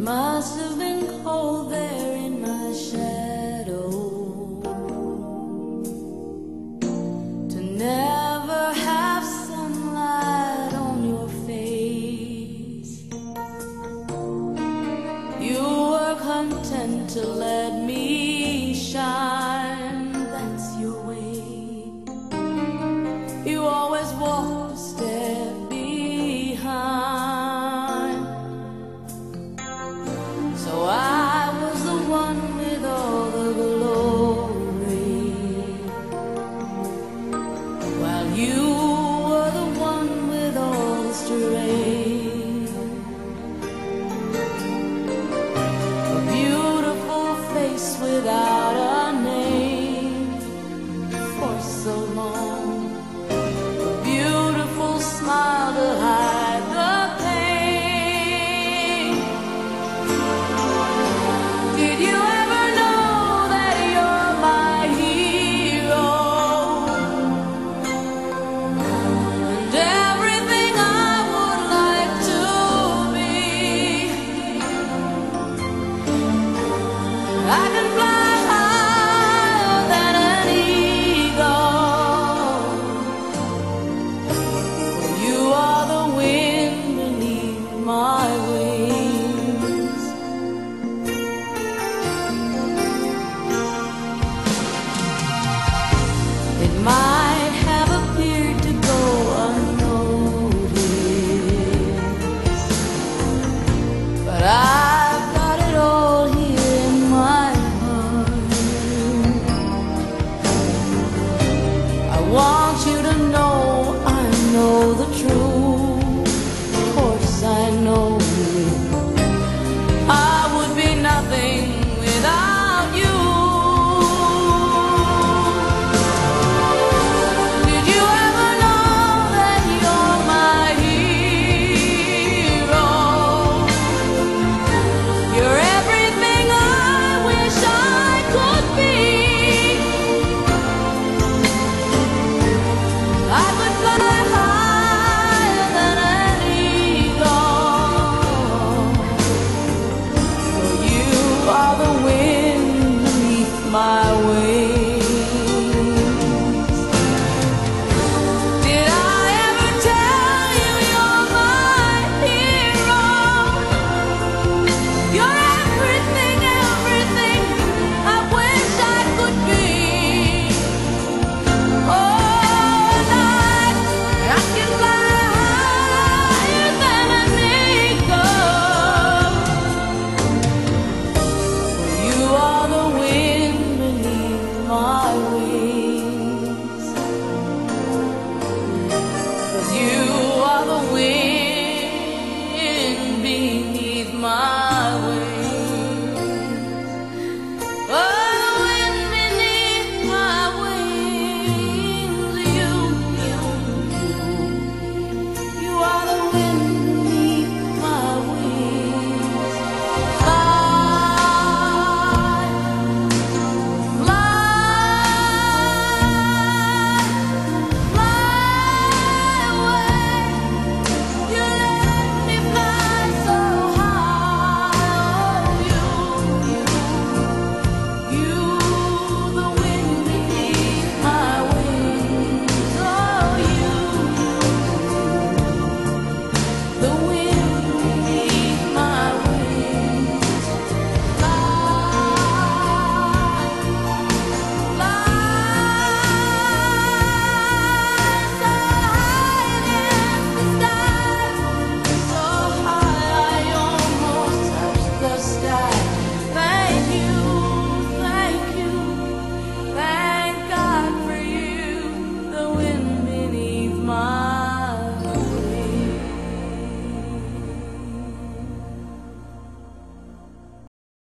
must have been cold there in my shadow to never have sunlight on your face. You were content to let me shine, that's your way. You always walked a step behind. So I was the one with all the glory, while you were the one with all the strength. A beautiful face without a name for so long, a beautiful smile to hide the pain. Did you ever know that you're my hero, and everything I would like to be? I can fly higher than an eagle. You are the wind beneath my